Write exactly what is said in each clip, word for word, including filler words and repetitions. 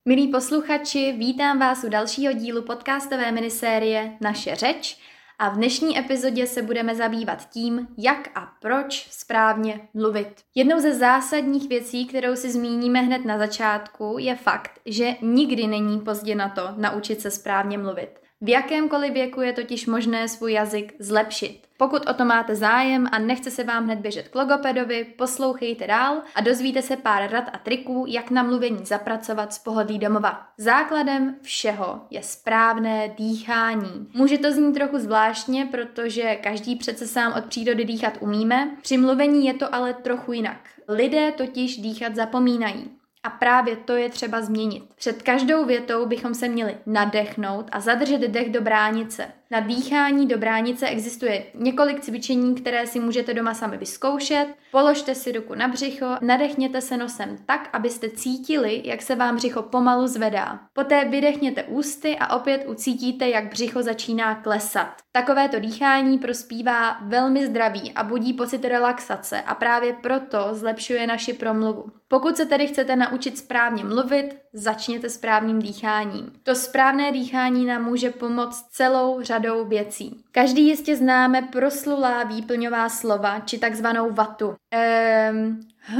Milí posluchači, vítám vás u dalšího dílu podcastové minisérie Naše řeč a v dnešní epizodě se budeme zabývat tím, jak a proč správně mluvit. Jednou ze zásadních věcí, kterou si zmíníme hned na začátku, je fakt, že nikdy není pozdě na to naučit se správně mluvit. V jakémkoliv věku je totiž možné svůj jazyk zlepšit. Pokud o to máte zájem a nechce se vám hned běžet k logopedovi, poslouchejte dál a dozvíte se pár rad a triků, jak na mluvení zapracovat z pohodlí domova. Základem všeho je správné dýchání. Může to znít trochu zvláštně, protože každý přece sám od přírody dýchat umíme, při mluvení je to ale trochu jinak. Lidé totiž dýchat zapomínají. A právě to je třeba změnit. Před každou větou bychom se měli nadechnout a zadržet dech do bránice. Na dýchání do bránice existuje několik cvičení, které si můžete doma sami vyzkoušet. Položte si ruku na břicho, nadechněte se nosem tak, abyste cítili, jak se vám břicho pomalu zvedá. Poté vydechněte ústy a opět ucítíte, jak břicho začíná klesat. Takovéto dýchání prospívá velmi zdraví a budí pocit relaxace a právě proto zlepšuje naši promluvu. Pokud se tedy chcete naučit správně mluvit, začněte správným dýcháním. To správné dýchání nám může pomoct celou řadou věcí. Každý jistě známe proslulá výplňová slova, či takzvanou vatu. Ehm,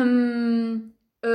hm,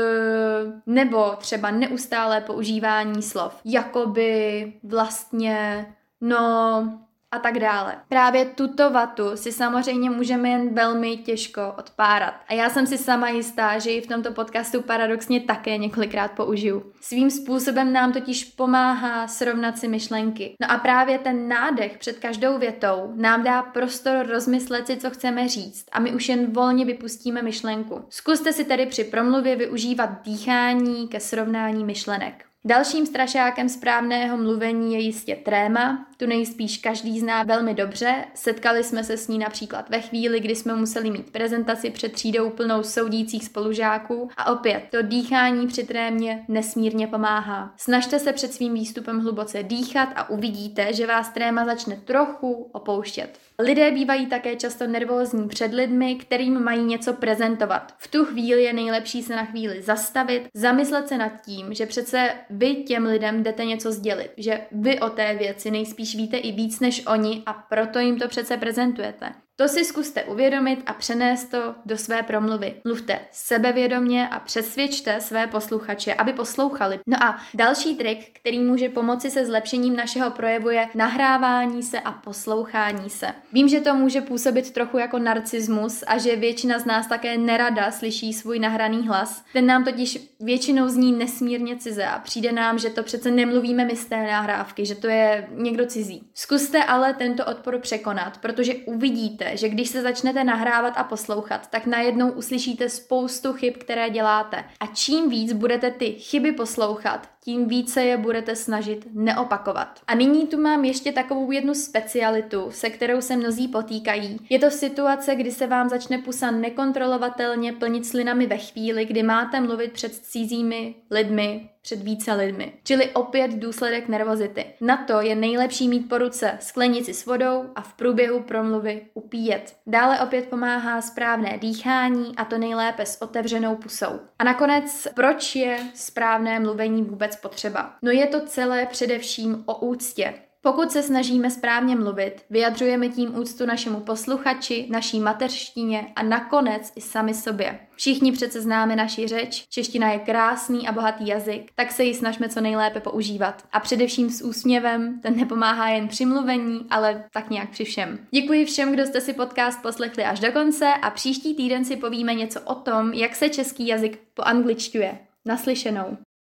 e, nebo třeba neustálé používání slov. Jakoby, vlastně, no... a tak dále. Právě tuto vatu si samozřejmě můžeme jen velmi těžko odpárat. A já jsem si sama jistá, že ji v tomto podcastu paradoxně také několikrát použiju. Svým způsobem nám totiž pomáhá srovnat si myšlenky. No a právě ten nádech před každou větou nám dá prostor rozmyslet si, co chceme říct a my už jen volně vypustíme myšlenku. Zkuste si tedy při promluvě využívat dýchání ke srovnání myšlenek. Dalším strašákem správného mluvení je jistě tréma, tu nejspíš každý zná velmi dobře, setkali jsme se s ní například ve chvíli, kdy jsme museli mít prezentaci před třídou plnou soudících spolužáků a opět to dýchání při trémě nesmírně pomáhá. Snažte se před svým výstupem hluboce dýchat a uvidíte, že vás tréma začne trochu opouštět. Lidé bývají také často nervózní před lidmi, kterým mají něco prezentovat. V tu chvíli je nejlepší se na chvíli zastavit, zamyslet se nad tím, že přece vy těm lidem jdete něco sdělit, že vy o té věci nejspíš víte i víc než oni a proto jim to přece prezentujete. To si zkuste uvědomit a přenést to do své promluvy. Mluvte sebevědomě a přesvědčte své posluchače, aby poslouchali. No a další trik, který může pomoci se zlepšením našeho projevu, je nahrávání se a poslouchání se. Vím, že to může působit trochu jako narcismus a že většina z nás také nerada slyší svůj nahraný hlas. Ten nám totiž většinou zní nesmírně cize a přijde nám, že to přece nemluvíme my z té nahrávky, že to je někdo cizí. Zkuste ale tento odpor překonat, protože uvidíte, že když se začnete nahrávat a poslouchat, tak najednou uslyšíte spoustu chyb, které děláte. A čím víc budete ty chyby poslouchat, tím více je budete snažit neopakovat. A nyní tu mám ještě takovou jednu specialitu, se kterou se mnozí potýkají. Je to situace, kdy se vám začne pusa nekontrolovatelně plnit slinami ve chvíli, kdy máte mluvit před cizími lidmi, před více lidmi. Čili opět důsledek nervozity. Na to je nejlepší mít po ruce sklenici s vodou a v průběhu promluvy upíjet. Dále opět pomáhá správné dýchání a to nejlépe s otevřenou pusou. A nakonec, proč je správné mluvení vůbec potřeba? No je to celé především o úctě. Pokud se snažíme správně mluvit, vyjadřujeme tím úctu našemu posluchači, naší mateřštině a nakonec i sami sobě. Všichni přece známe naši řeč, čeština je krásný a bohatý jazyk, tak se ji snažme co nejlépe používat. A především s úsměvem, ten nepomáhá jen při mluvení, ale tak nějak při všem. Děkuji všem, kdo jste si podcast poslechli až do konce a příští týden si povíme něco o tom, jak se český jazyk poangličťuje. Naslyšenou.